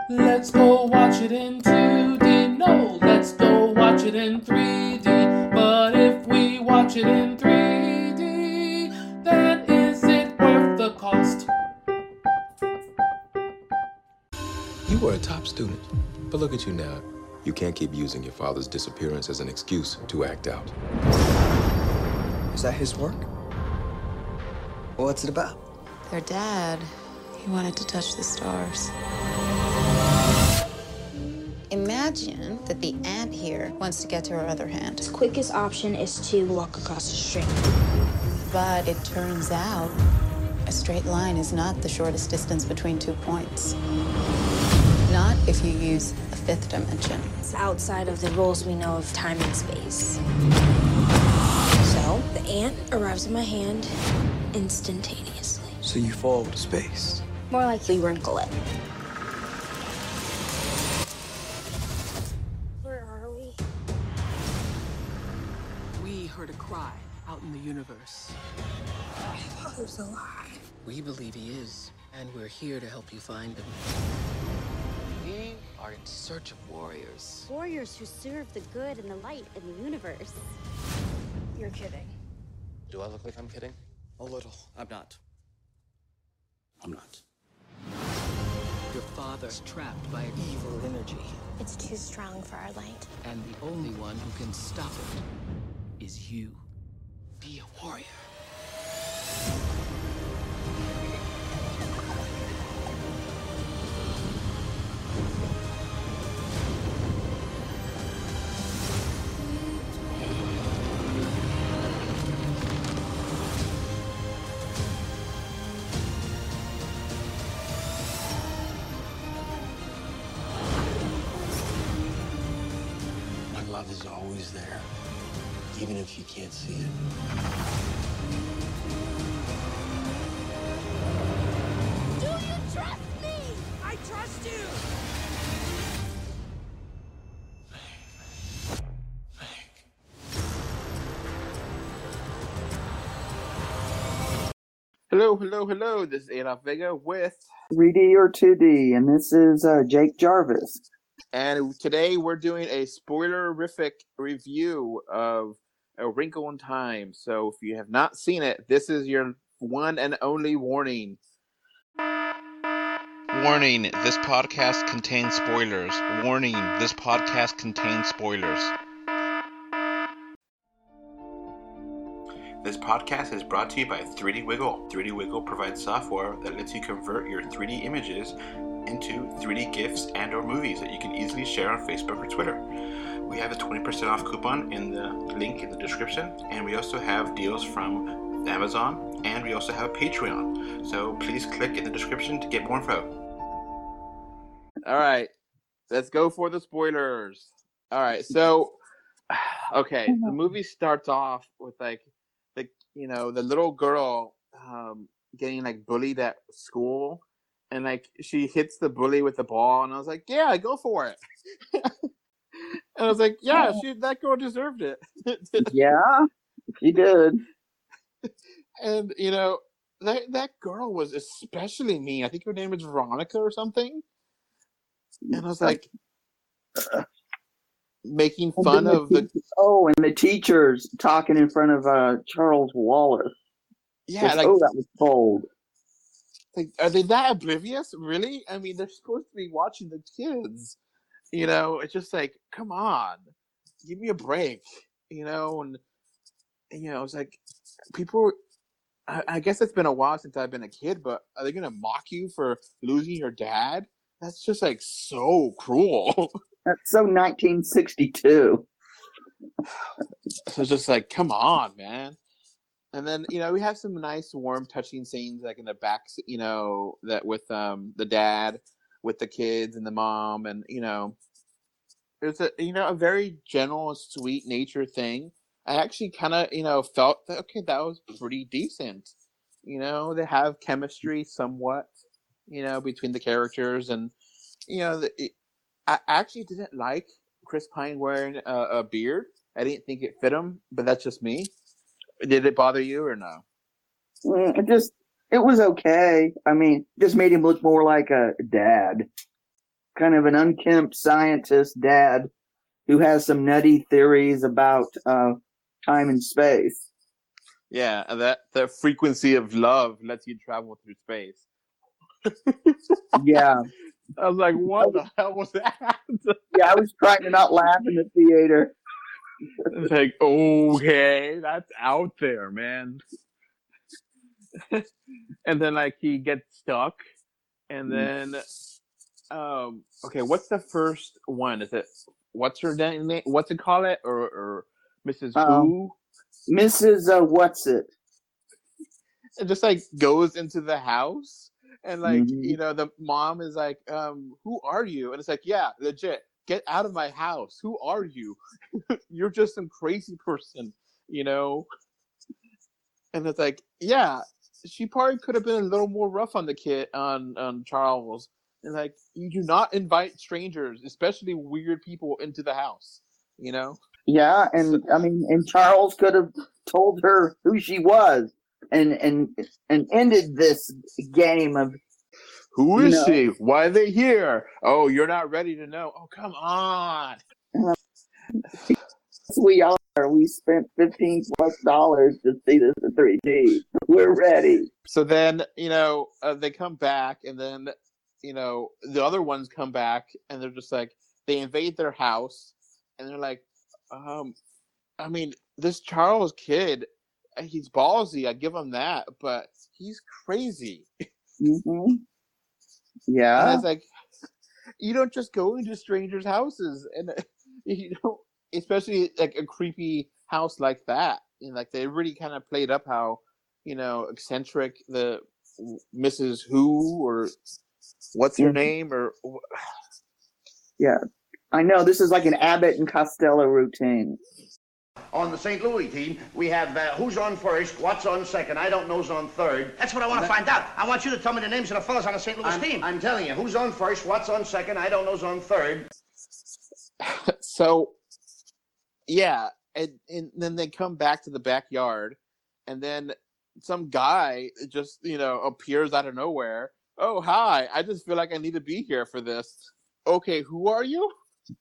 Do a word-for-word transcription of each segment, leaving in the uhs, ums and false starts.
Let's go watch it in two D. No, let's go watch it in three D. But if we watch it in three D, then is it worth the cost? You were a top student, but look at you now. You can't keep using your father's disappearance as an excuse to act out. Is that his work? What's it about? Their dad, he wanted to touch the stars. Imagine that the ant here wants to get to her other hand. The quickest option is to walk across the street. But it turns out a straight line is not the shortest distance between two points. Not if you use the fifth dimension. It's outside of the rules we know of time and space. So, the ant arrives in my hand instantaneously. So you fall to space. More likely wrinkle it. Where are we? We heard a cry out in the universe. I thought he was alive. We believe he is, and we're here to help you find him. We are in search of warriors. Warriors who serve the good and the light in the universe. You're kidding. Do I look like I'm kidding? A little. I'm not. I'm not. Your father's trapped by an evil energy, It's too strong for our light. and the only one who can stop it is you. Be a warrior. My love is always there, even if you can't see it. Do you trust me? I trust you! Hello, hello, hello. This is Adolf Vega with, three D or two D, and this is uh, Jake Jarvis. and today we're doing a spoilerific review of A Wrinkle in Time. So if you have not seen it, this is your one and only warning. Warning, this podcast contains spoilers. Warning, this podcast contains spoilers. This podcast is brought to you by three D Wiggle. three D Wiggle provides software that lets you convert your three D images into three D GIFs and or movies that you can easily share on Facebook or Twitter. We have a twenty percent off coupon in the link in the description, and we also have deals from Amazon, and we also have a Patreon. So please click in the description to get more info. All right, let's go for the spoilers. All right, so, okay, the movie starts off with, like, the, you know, the little girl um, getting, like, bullied at school, and, like, she hits the bully with the ball, and I was like, yeah, go for it. And I was like, yeah, she that girl deserved it. Yeah, she did. And, you know, that that girl was especially mean. I think her name was Veronica or something. And I was like, making And fun then of the... te- Oh, and the teachers talking in front of uh, Charles Wallace. Yeah, Just, like, oh, that was cold. like, are they that oblivious? Really? I mean, they're supposed to be watching the kids. You know, it's just like, come on. Give me a break. You know, and, you know, it's like, people... I, I guess it's been a while since I've been a kid, but are they going to mock you for losing your dad? That's just, like, so cruel. That's so nineteen sixty-two. So it's just like, come on, man. And then, you know, we have some nice, warm, touching scenes, like in the back, you know, that with um the dad, with the kids and the mom, and, you know, there's a, you know, a very gentle, sweet nature thing. I actually kind of, you know, felt that, okay, that was pretty decent. You know, they have chemistry somewhat, you know, between the characters, and, you know, the, it, I actually didn't like Chris Pine wearing a, a beard. I didn't think it fit him, but that's just me. Did it bother you or no? Mm, It just, it was okay. I mean, just made him look more like a dad. kind of an unkempt scientist dad who has some nutty theories about uh, time and space. Yeah, and that the frequency of love lets you travel through space. Yeah. I was like, what the hell was that? Yeah, I was trying to not laugh in the theater. It's like, okay, that's out there, man. And then like he gets stuck, and then um, okay, what's the first one? Is it what's her name? What's it call it? Or, or Missus Um, Who? Missus Uh, what's it? It just like goes into the house, and like Mhm. you know the mom is like, um, who are you? And it's like, yeah, legit, get out of my house. Who are you? You're just some crazy person, you know. And it's like, yeah, she probably could have been a little more rough on the kid, on on Charles. And like, you do not invite strangers, especially weird people, into the house, you know. Yeah, and I mean, and Charles could have told her who she was, and and and ended this game of Who you is know, she? Why are they here? Oh, you're not ready to know. Oh, come on. we are. We spent fifteen plus dollars to see this in three D. We're ready. So then, you know, uh, they come back, and then, you know, the other ones come back, and they're just like, they invade their house, and they're like, um, I mean, this Charles kid, he's ballsy, I give him that, but he's crazy. Mm-hmm. And Yeah. it's like, you don't just go into strangers' houses, and you know, especially like a creepy house like that. And like they really kind of played up how, you know, eccentric the Missus Who or what's her Mhm. name or Yeah. I know this is like an Abbott and Costello routine. On the Saint Louis team, we have uh, who's on first, what's on second, I don't know's on third. That's what I want to find out. I want you to tell me the names of the fellas on the Saint Louis I'm, team. I'm telling you, who's on first, what's on second, I don't know's on third. So yeah, and, and then they come back to the backyard, and then some guy just, you know, appears out of nowhere. Oh, hi, I just feel like I need to be here for this. Okay, who are you?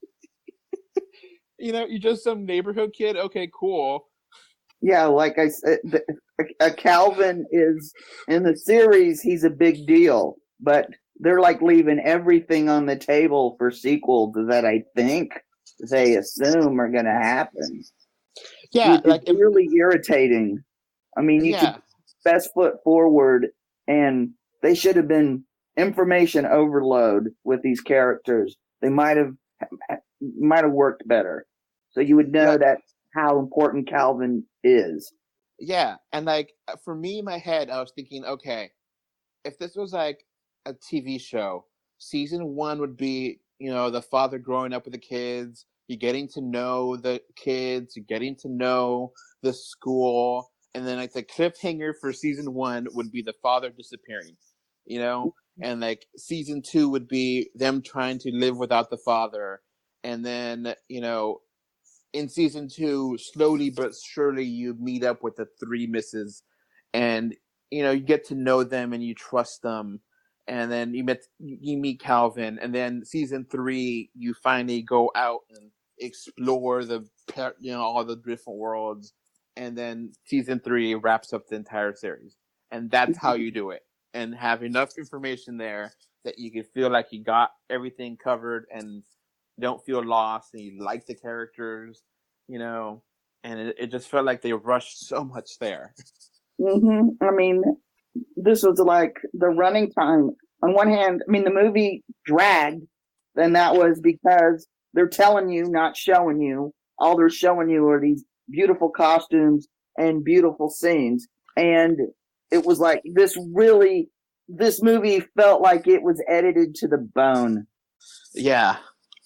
You know, you're just some neighborhood kid. Okay, cool. Yeah, like I said, the, a Calvin is in the series. He's a big deal, but they're like leaving everything on the table for sequels that I think they assume are going to happen. Yeah, it's like really irritating. I mean, you yeah. could best foot forward, and they should have been information overload with these characters. They might have might have worked better, so you would know Like- that how important Calvin is. Yeah, and like for me in my head, I was thinking, okay, if this was like a T V show, season one would be, you know, the father growing up with the kids, you getting to know the kids, you getting to know the school, and then like the cliffhanger for season one would be the father disappearing, you know, and like season two would be them trying to live without the father, and then, you know, in season two, slowly but surely you meet up with the three misses, and you know you get to know them and you trust them, and then you met you meet Calvin, and then season three you finally go out and explore the you know all the different worlds, and then season three wraps up the entire series, and that's how you do it, and have enough information there that you can feel like you got everything covered and don't feel lost, and you like the characters, you know, and it, it just felt like they rushed so much there. hmm I mean, this was like the running time. On one hand, I mean, the movie dragged, and that was because they're telling you, not showing you. All they're showing you are these beautiful costumes and beautiful scenes. And it was like this really, this movie felt like it was edited to the bone. Yeah.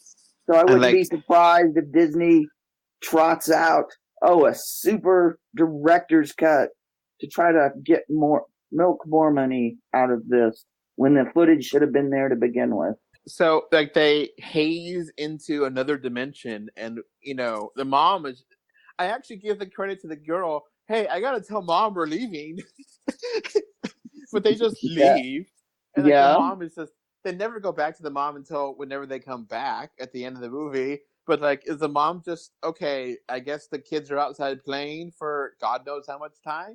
So I wouldn't like, be surprised if Disney trots out, oh, a super director's cut to try to get more, milk more money out of this when the footage should have been there to begin with. So, like, they haze into another dimension, and, you know, the mom is, I actually give the credit to the girl, hey, I gotta tell mom we're leaving. But they just leave. Yeah. And, like, yeah. the mom is just, they never go back to the mom until whenever they come back at the end of the movie. But like, is the mom just okay? I guess the kids are outside playing for God knows how much time.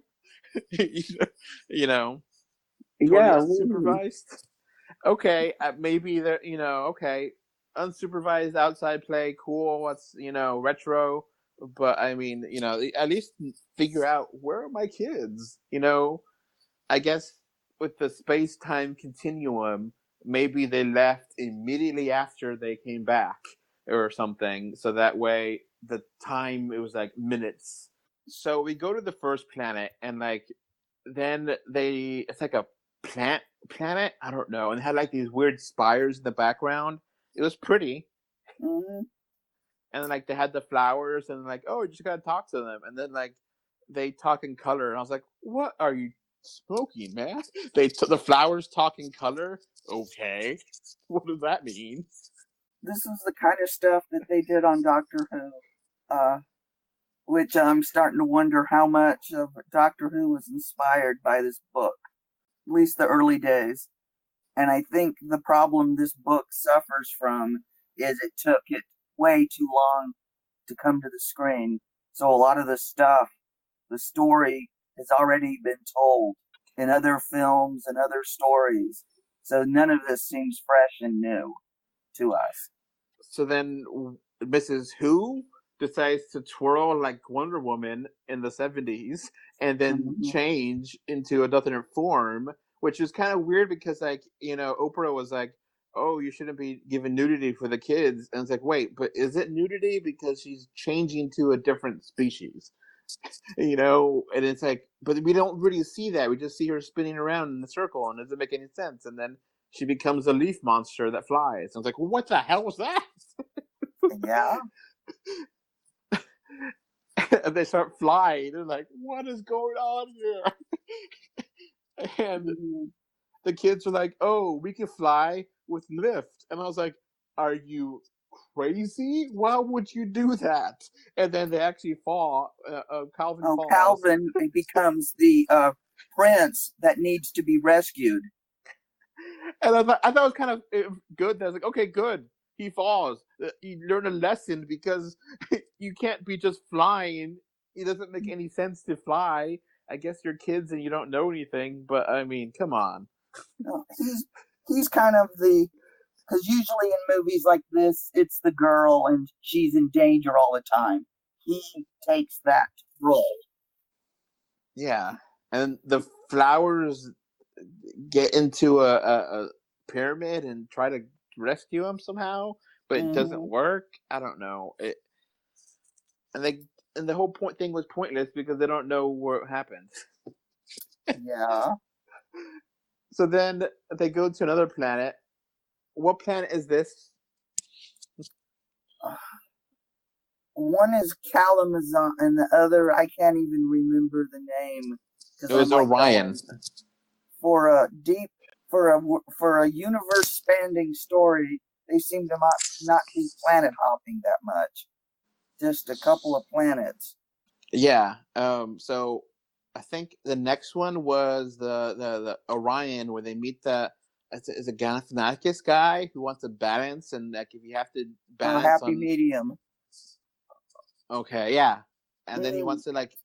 You know, totally Yeah. unsupervised. Okay, uh, maybe they're you know okay, unsupervised outside play, cool. What's you know retro, but I mean you know at least figure out where are my kids. You know, I guess with the space time continuum, maybe they left immediately after they came back or something, so that way the time it was like minutes. So we go to the first planet, and like then they it's like a plant planet, I don't know, and it had like these weird spires in the background. It was pretty. Mm-hmm. And then like they had the flowers, and like, oh, you just gotta talk to them, and then like they talk in color, and I was like, what are you smoking, man? They t- the flowers talk in color. Okay, what does that mean? This is the kind of stuff that they did on Doctor Who, uh, which I'm starting to wonder how much of Doctor Who was inspired by this book, at least the early days. And I think the problem this book suffers from is it took it way too long to come to the screen. So a lot of the stuff, the story, has already been told in other films and other stories. So none of this seems fresh and new to us. So then Missus Who decides to twirl like Wonder Woman in the seventies and then mm-hmm. change into a different form, which is kind of weird because, like, you know, Oprah was like, oh, you shouldn't be giving nudity for the kids. And it's like, wait, but is it nudity because she's changing to a different species? You know, and it's like, but we don't really see that. We just see her spinning around in a circle, and it doesn't make any sense. And then she becomes a leaf monster that flies. And it's like, well, what the hell was that? Yeah. And they start flying. They're like, what is going on here? And mm-hmm. the kids are like, oh, we can fly with lift. And I was like, are you crazy? Why would you do that? And then they actually fall. Uh, uh, Calvin oh, falls. Calvin becomes the uh, prince that needs to be rescued. And I thought, I thought it was kind of good. I was like, okay, good. He falls. You learn a lesson because you can't be just flying. It doesn't make any sense to fly. I guess you're kids and you don't know anything, but I mean, come on. No, he's he's kind of the, because usually in movies like this, it's the girl and she's in danger all the time. He takes that role. Yeah, and the flowers get into a, a, a pyramid and try to rescue him somehow, but it mm-hmm. doesn't work. I don't know. It, and they and the whole point thing was pointless because they don't know what happened. Yeah. So then they go to another planet. What planet is this? Uh, one is Kalamazoo, and the other I can't even remember the name. It was I'm Orion. Like, for a deep, for a for a universe-spanning story, they seem to not not be planet hopping that much. Just a couple of planets. Yeah. Um. So I think the next one was the the, the Orion, where they meet the is a, is a Ganathanaticus guy who wants to balance, and like if you have to balance, a happy on... medium. Okay. Yeah. And mm. then he wants to like.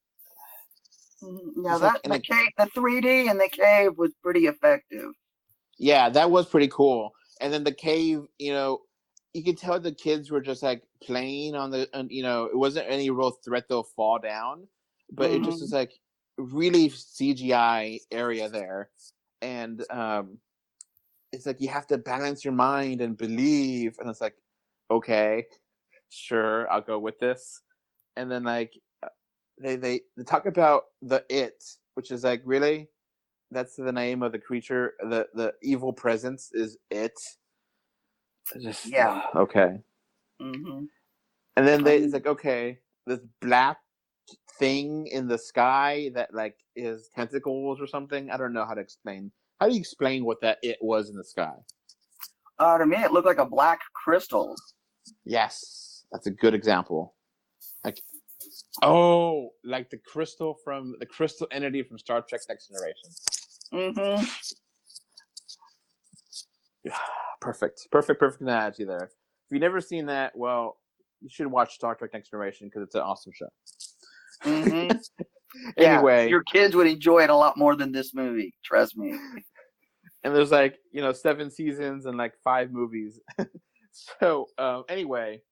Yeah, that like, the a... cave, the three D in the cave was pretty effective. Yeah, that was pretty cool. And then the cave, you know, you could tell the kids were just like playing on the, and you know, it wasn't any real threat they'll fall down, but mm-hmm. it just was like really C G I area there, and um, it's like you have to balance your mind and believe, and it's like, okay, sure, I'll go with this, and then like they they, they talk about the it, which is like really, that's the name of the creature, the the evil presence is it. Just, yeah. Okay. Mm-hmm. And then they, it's like, okay, this black thing in the sky that like is tentacles or something. I don't know how to explain. How do you explain what that it was in the sky? Uh, to me, it looked like a black crystal. Yes, that's a good example. Like, oh, like the crystal from the crystal entity from Star Trek: Next Generation. Mm-hmm. perfect, perfect, perfect analogy there. If you've never seen that, well, you should watch Star Trek Next Generation because it's an awesome show. Mm-hmm. Anyway, yeah, your kids would enjoy it a lot more than this movie. Trust me. And there's like, you know, seven seasons and like five movies. so um, anyway,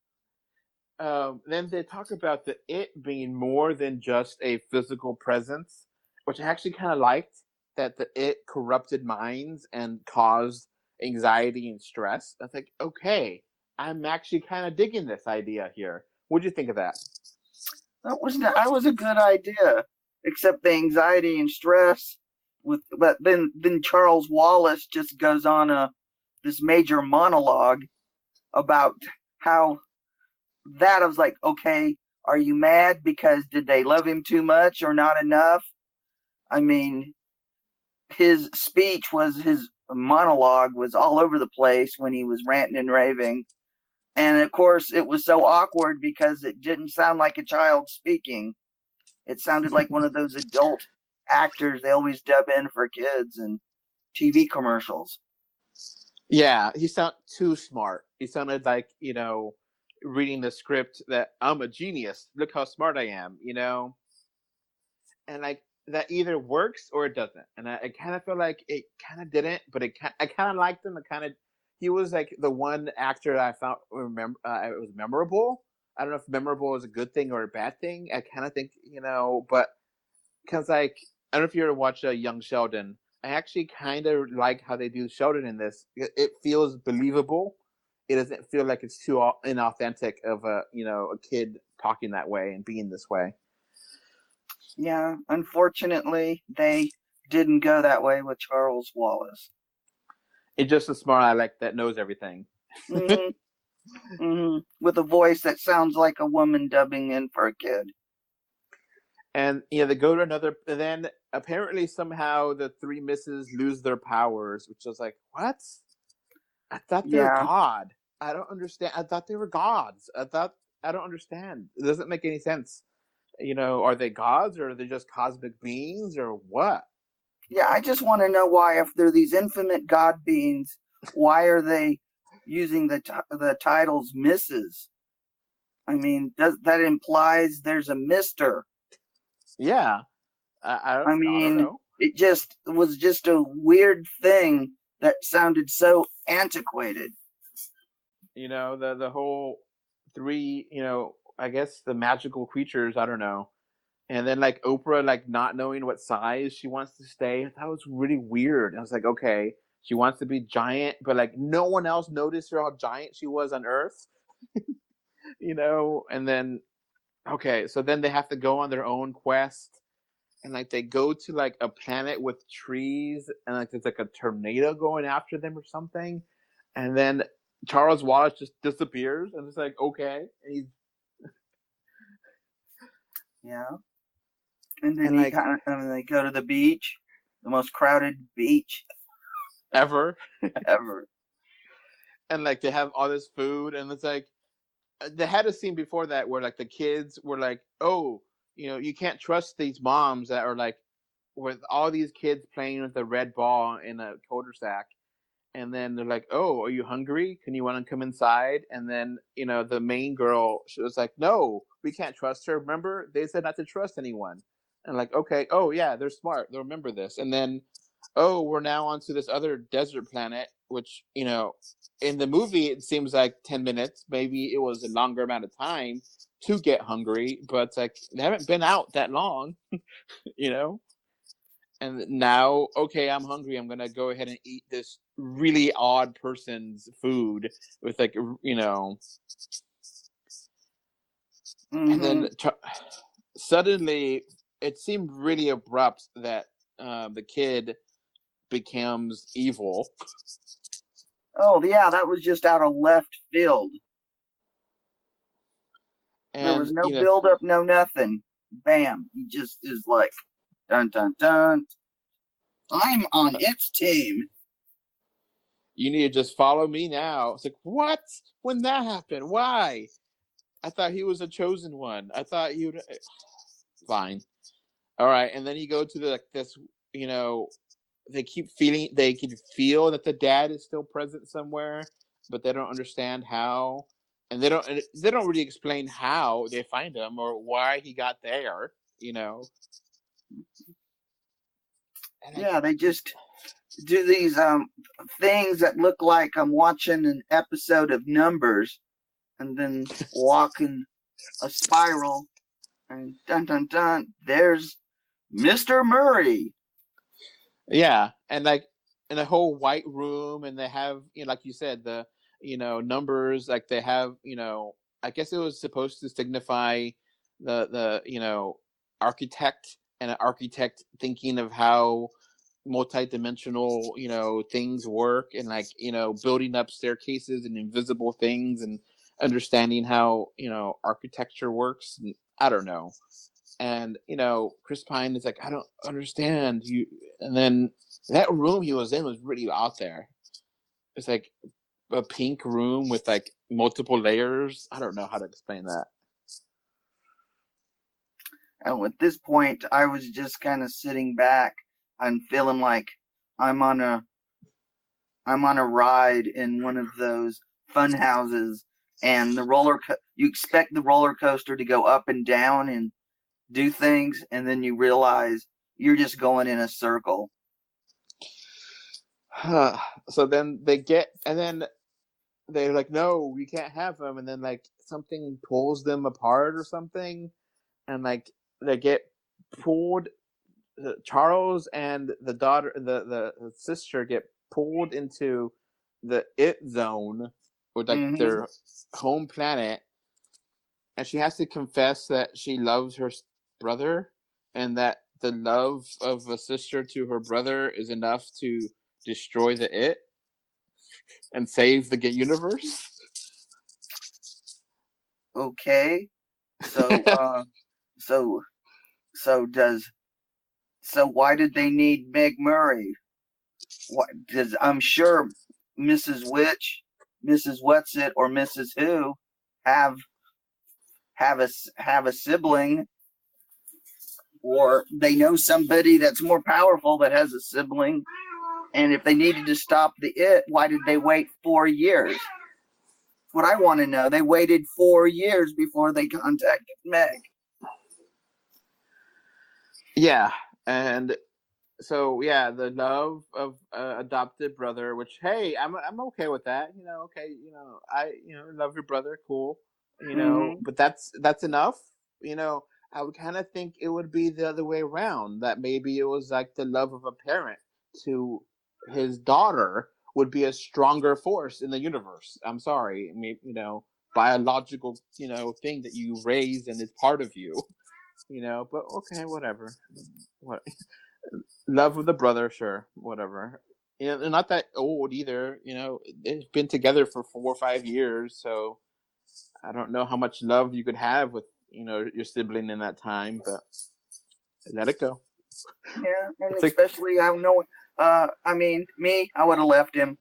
um, then they talk about the it being more than just a physical presence, which I actually kind of liked, that the it corrupted minds and caused anxiety and stress. I think, okay, I'm actually kind of digging this idea here. What'd you think of that? That was not, that was a good idea, except the anxiety and stress. With but then then Charles Wallace just goes on a this major monologue about how that I was like, okay, are you mad because did they love him too much or not enough? I mean, his speech was his monologue was all over the place when he was ranting and raving. And of course it was so awkward because it didn't sound like a child speaking. It sounded like one of those adult actors they always dub in for kids and T V commercials. Yeah, he sounded too smart. He sounded like, you know, reading the script that I'm a genius. Look how smart I am, you know? And like that either works or it doesn't. And I, I kind of feel like it kind of didn't, but it I kind of liked him. I kind of he was like the one actor that I found remember uh, it was memorable. I don't know if memorable is a good thing or a bad thing. I kind of think, you know, but because like I don't know if you ever watch uh, Young Sheldon. I actually kind of like how they do Sheldon in this. It, it feels believable. It doesn't feel like it's too inauthentic of a you know a kid talking that way and being this way. Yeah, unfortunately, they didn't go that way with Charles Wallace. It's just a smart aleck that knows everything. mm-hmm. Mm-hmm. With a voice that sounds like a woman dubbing in for a kid. And yeah, you know, they go to another. And then apparently somehow the three misses lose their powers, which was like, what? I thought they were yeah. God. I don't understand. I thought they were gods. I thought I don't understand. It doesn't make any sense. You know, are they gods or are they just cosmic beings or what? Yeah, I just want to know why, if they're these infinite god beings, why are they using the t- the titles misses? I mean, does that implies there's a Mister? Yeah, I, I, don't, I mean, I don't know. It just it was just a weird thing that sounded so antiquated. You know, the the whole three, you know, I guess the magical creatures, I don't know. And then like Oprah, like not knowing what size she wants to stay. That was really weird. I was like, okay, she wants to be giant, but like no one else noticed her how giant she was on Earth. You know, and then okay, so then they have to go on their own quest. And like they go to like a planet with trees and like there's like a tornado going after them or something. And then Charles Wallace just disappears and it's like, okay. And he's Yeah. And then and he like, kind of, and they go to the beach, the most crowded beach ever. ever. And like they have all this food and it's like they had a scene before that where like the kids were like, oh, you know, you can't trust these moms that are like with all these kids playing with a red ball in a cul-de-sac. And then they're like, oh, are you hungry? Can you want to come inside? And then, you know, the main girl, she was like, no, we can't trust her. Remember, they said not to trust anyone. And like, okay, oh, yeah, they're smart. They'll remember this. And then, oh, we're now onto this other desert planet, which, you know, in the movie, it seems like ten minutes. Maybe it was a longer amount of time to get hungry. But it's like, they haven't been out that long, you know? And now, okay, I'm hungry. I'm going to go ahead and eat this really odd person's food with like, you know. Mm-hmm. And then t- suddenly it seemed really abrupt that uh, the kid becomes evil. Oh, yeah, that was just out of left field. And, there was no you know, build up, no nothing. Bam. He just is like, dun, dun, dun. I'm on its team. You need to just follow me now. It's like, what? When that happened? Why? I thought he was a chosen one. I thought he would. Fine. All right. And then you go to the, like this, you know, they keep feeling they can feel that the dad is still present somewhere, but they don't understand how, and they don't they don't really explain how they find him or why he got there. You know. And Yeah, they just do these um things that look like I'm watching an episode of Numbers, and then walk in a spiral, and dun dun dun. There's Mister Murray. Yeah, and like in a whole white room, and they have, you know, like you said, the you know numbers. Like they have, you know, I guess it was supposed to signify the the you know architect and an architect thinking of how multi-dimensional you know things work, and like you know building up staircases and invisible things, and understanding how you know architecture works. And I don't know. And you know Chris Pine is like, I don't understand you. And then that room he was in was really out there. It's like a pink room with like multiple layers. I don't know how to explain that. And at this point, I was just kind of sitting back and feeling like I'm on a I'm on a ride in one of those fun houses, and the roller co- you expect the roller coaster to go up and down and do things, and then you realize you're just going in a circle. So then they get, and then they're like, no, we can't have him. And then like something pulls them apart or something, and like they get pulled. Uh, Charles and the daughter, the, the the sister, get pulled into the it zone, or like Mhm. their home planet, and she has to confess that she loves her s- brother, and that the love of a sister to her brother is enough to destroy the it and save the gay universe. Okay, so uh, so so does so why did they need Meg Murray? What does I'm sure Missus Witch, Missus Whatsit, or Missus Who have have a s- have a sibling, or they know somebody that's more powerful that has a sibling. And if they needed to stop the it, why did they wait four years? What I want to know. They waited four years before they contacted Meg. Yeah, and so yeah, the love of uh, adopted brother, which hey, I'm I'm okay with that. You know, okay, you know, I you know love your brother, cool. You know, Mhm. but that's that's enough. You know, I would kind of think it would be the other way around. That maybe it was like the love of a parent to his daughter would be a stronger force in the universe. I'm sorry, I mean, you know, biological, you know, thing that you raised and is part of you. You know, but okay, whatever. What love of the brother, sure, whatever. You know, they're not that old either. You know, they've been together for four or five years, so I don't know how much love you could have with you know your sibling in that time, but let it go. Yeah, and It's like especially I know. Uh, I mean, me, I would have left him.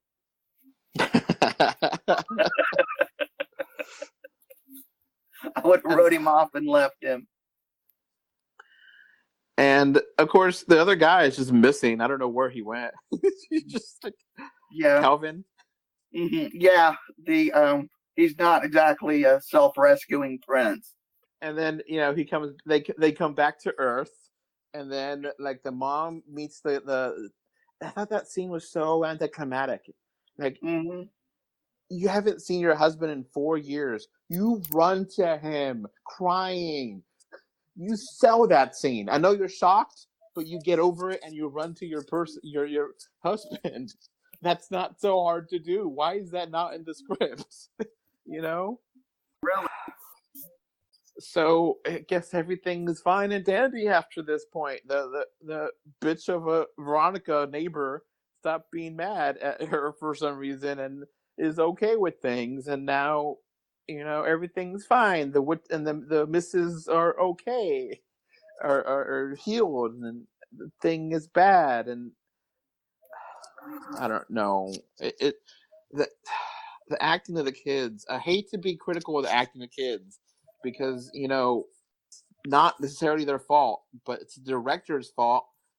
I would have wrote him off and left him. And of course, the other guy is just missing. I don't know where he went. He's just like Yeah. Calvin. hmm Yeah, the um, he's not exactly a self-rescuing prince. And then you know he comes. They they come back to Earth, and then like the mom meets the the. I thought that scene was so anticlimactic. Like hmm you haven't seen your husband in four years. You run to him crying. You sell that scene. I know you're shocked, but you get over it and you run to your person, your your husband. That's not so hard to do. Why is that not in the script? You know. Really? So I guess everything is fine and dandy after this point. The the the bitch of a Veronica neighbor stopped being mad at her for some reason and is okay with things, and now you know everything's fine. The wit- and the the misses are okay, are, are are healed, and the thing is bad, and I don't know it. it the the acting of the kids. I hate to be critical of the acting of kids because you know not necessarily their fault, but it's the director's fault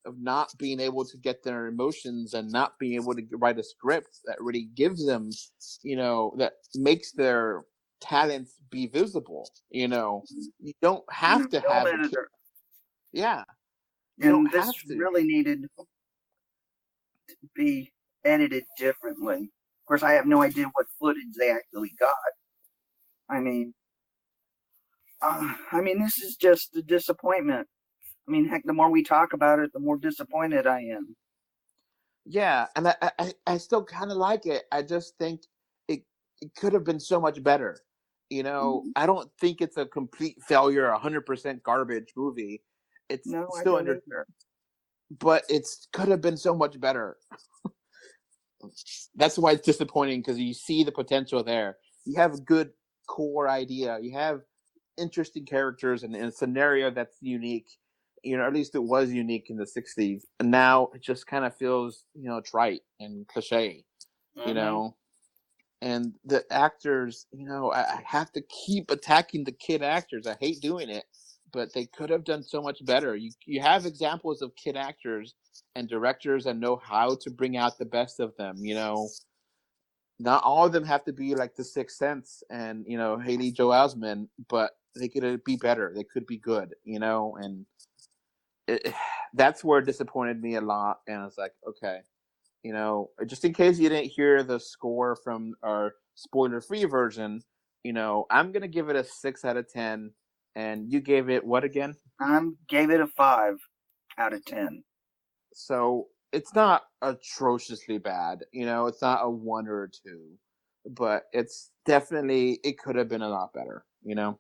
of not being able to get their emotions and not being able to write a script that really gives them, you know, that makes their talents be visible. You know, you don't have to have a kid. Yeah. You And don't this have to. really needed to be edited differently. Of course, I have no idea what footage they actually got. I mean, uh, I mean, this is just a disappointment. I mean, heck, the more we talk about it, the more disappointed I am. Yeah, and I I, I still kind of like it. I just think it it could have been so much better. You know, Mm-hmm. I don't think it's a complete failure, a hundred percent garbage movie. It's No, I still don't under, either. but it's could have been so much better. That's why it's disappointing, because you see the potential there. You have a good core idea. You have interesting characters and, and a scenario that's unique. You know, at least it was unique in the sixties. And now it just kind of feels, you know, trite and cliche, Mm-hmm. you know. And the actors, you know, I, I have to keep attacking the kid actors. I hate doing it, but they could have done so much better. You you have examples of kid actors and directors that know how to bring out the best of them, you know. Not all of them have to be like The Sixth Sense and, you know, Haley Joel Osment, but they could be better. They could be good, you know, and it, that's where it disappointed me a lot. And I was like, okay, you know, just in case you didn't hear the score from our spoiler-free version, you know, I'm going to give it a six out of ten. And you gave it what again? I gave it a five out of ten. So it's not atrociously bad. You know, it's not a one or a two. But it's definitely, it could have been a lot better, you know?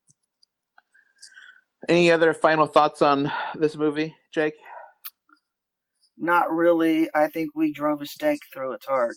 Any other final thoughts on this movie, Jake? Not really. I think we drove a stake through its heart.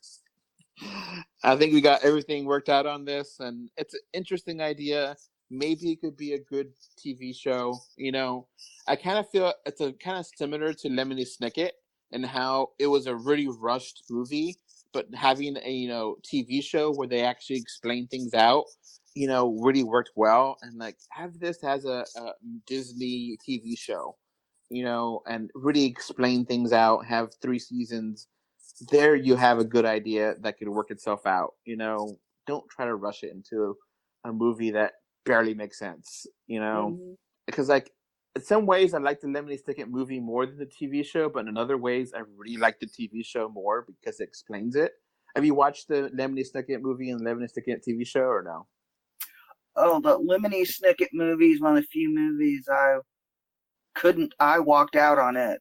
I think we got everything worked out on this, and it's an interesting idea. Maybe it could be a good T V show. You know, I kind of feel it's a kind of similar to Lemony Snicket and how it was a really rushed movie, but having a, you know, T V show where they actually explain things out, you know, really worked well. And like have this as a, a Disney T V show, you know, and really explain things out, have three seasons. There you have a good idea that could work itself out. You know, don't try to rush it into a movie that barely makes sense, you know, mm-hmm. because like in some ways I like the Lemony Snicket movie more than the T V show, but in other ways I really like the T V show more because it explains it. Have you watched the Lemony Snicket movie and the Lemony Snicket T V show or no? Oh, the Lemony Snicket movie is one of the few movies I couldn't, I walked out on it.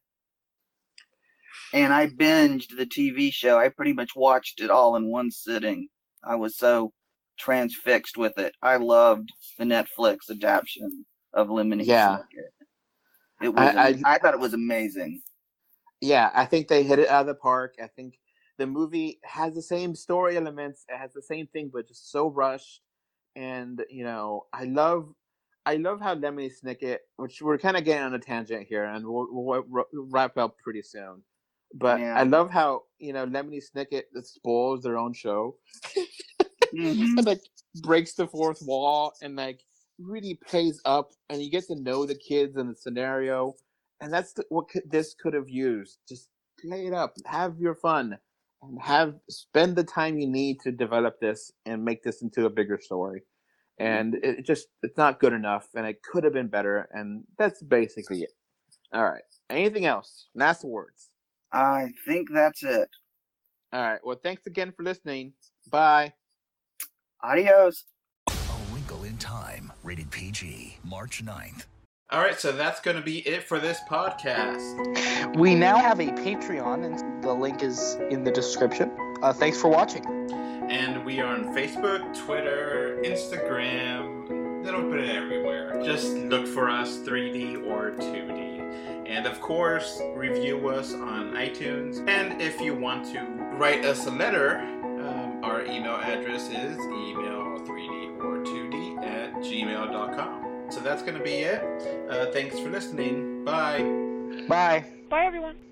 And I binged the T V show. I pretty much watched it all in one sitting. I was so transfixed with it. I loved the Netflix adaptation of Lemony yeah. Snicket. It was. I, I, I thought it was amazing. Yeah, I think they hit it out of the park. I think the movie has the same story elements. It has the same thing, but just so rushed. And you know, I love, I love how Lemony Snicket, which we're kind of getting on a tangent here, and we'll, we'll wrap up pretty soon. But yeah. I love how, you know, Lemony Snicket spoils their own show. mm-hmm. And like breaks the fourth wall and like really plays up, and you get to know the kids and the scenario. And that's the, what could, this could have used. Just play it up, have your fun, and have spend the time you need to develop this and make this into a bigger story. And mm-hmm. it just it's not good enough, and it could have been better. And that's basically it. All right. Anything else? Last words. I think that's it. All right. Well, thanks again for listening. Bye. Adios. A Wrinkle in Time, rated P G, March ninth. All right, so that's going to be it for this podcast. We now have a Patreon, and the link is in the description. Uh, thanks for watching. And we are on Facebook, Twitter, Instagram, a little bit everywhere. Just look for us, three D or two D. And of course, review us on iTunes. And if you want to write us a letter, um, our email address is email three D or two D at gmail dot com. So that's going to be it. Uh, thanks for listening. Bye. Bye. Bye, everyone.